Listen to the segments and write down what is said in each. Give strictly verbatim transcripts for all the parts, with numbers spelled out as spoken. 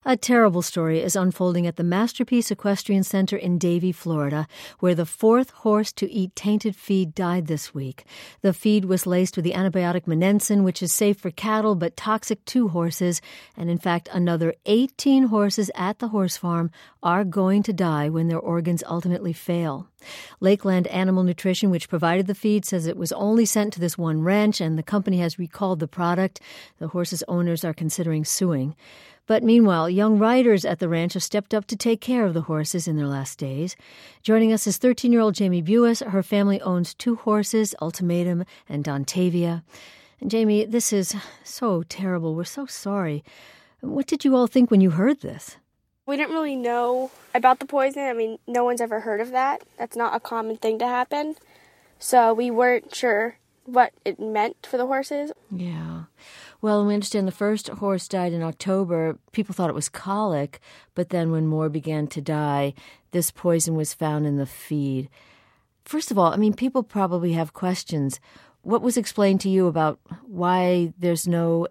A terrible story is unfolding at the Masterpiece Equestrian Center in Davie, Florida, where the fourth horse to eat tainted feed died this week. The feed was laced with the antibiotic Monensin, which is safe for cattle but toxic to horses. And in fact, another eighteen horses at the horse farm are going to die when their organs ultimately fail. Lakeland Animal Nutrition, which provided the feed, says it was only sent to this one ranch and the company has recalled the product. The horses' owners are considering suing. But meanwhile, young riders at the ranch have stepped up to take care of the horses in their last days. Joining us is thirteen-year-old Jamie Buis. Her family owns two horses, Ultimatum and Dontavia. And Jamie, this is so terrible. We're so sorry. What did you all think when you heard this? We didn't really know about the poison. I mean, no one's ever heard of that. That's not a common thing to happen. So we weren't sure what it meant for the horses. Yeah. Well, we understand the first horse died in October. People thought it was colic, but then when more began to die, this poison was found in the feed. First of all, I mean, people probably have questions. What was explained to you about why there's no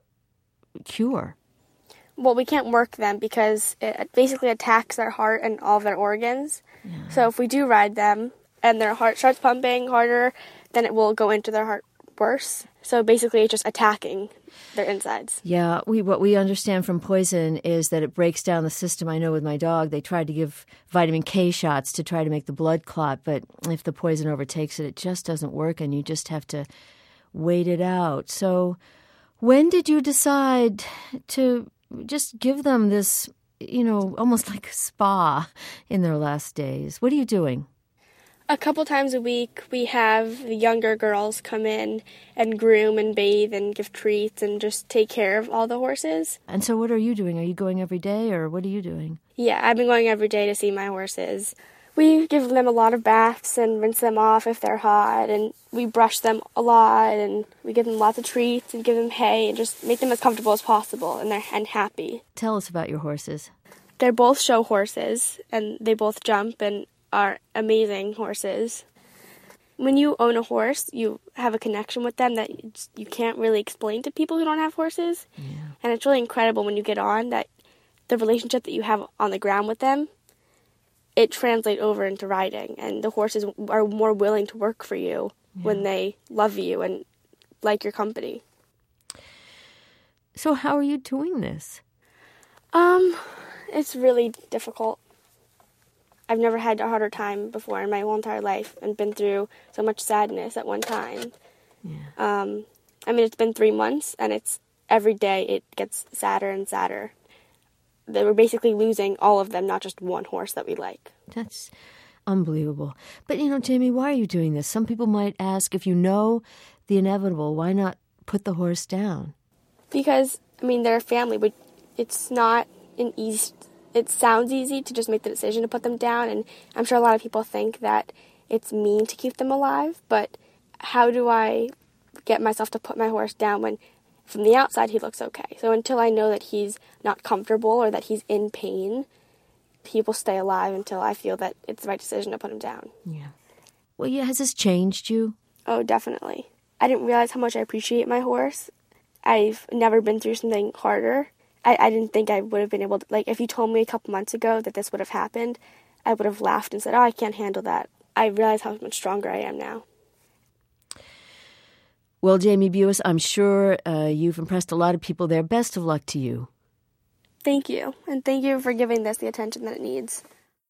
cure? Well, we can't work them because it basically attacks their heart and all of their organs. Yeah. So if we do ride them and their heart starts pumping harder, then it will go into their heart worse. So basically it's just attacking their insides. Yeah, we what we understand from poison is that it breaks down the system. I know with my dog, they tried to give vitamin K shots to try to make the blood clot, but if the poison overtakes it, it just doesn't work, and you just have to wait it out. So when did you decide to just give them this, you know, almost like a spa in their last days? What are you doing? A couple times a week, we have the younger girls come in and groom and bathe and give treats and just take care of all the horses. And so what are you doing? Are you going every day, or what are you doing? Yeah, I've been going every day to see my horses. We give them a lot of baths and rinse them off if they're hot, and we brush them a lot, and we give them lots of treats and give them hay and just make them as comfortable as possible and they're and happy. Tell us about your horses. They're both show horses, and they both jump and are amazing horses. When you own a horse, you have a connection with them that you can't really explain to people who don't have horses. Yeah. And it's really incredible when you get on that the relationship that you have on the ground with them, it translates over into riding, and the horses are more willing to work for you yeah. when they love you and like your company. So how are you doing this? Um, it's really difficult. I've never had a harder time before in my whole entire life and been through so much sadness at one time. Yeah. Um, I mean, it's been three months, and it's every day it gets sadder and sadder. They were basically losing all of them, not just one horse that we like. That's unbelievable. But, you know, Jamie, why are you doing this? Some people might ask, if you know the inevitable, why not put the horse down? Because, I mean, they're a family, but it's not an easy... It sounds easy to just make the decision to put them down, and I'm sure a lot of people think that it's mean to keep them alive, but how do I get myself to put my horse down when from the outside he looks okay? So until I know that he's not comfortable or that he's in pain, he will stay alive until I feel that it's the right decision to put him down. Yeah. Well, yeah, has this changed you? Oh, definitely. I didn't realize how much I appreciate my horse. I've never been through something harder. I, I didn't think I would have been able to, like, if you told me a couple months ago that this would have happened, I would have laughed and said, oh, I can't handle that. I realize how much stronger I am now. Well, Jamie Buis, I'm sure uh, you've impressed a lot of people there. Best of luck to you. Thank you, and thank you for giving this the attention that it needs.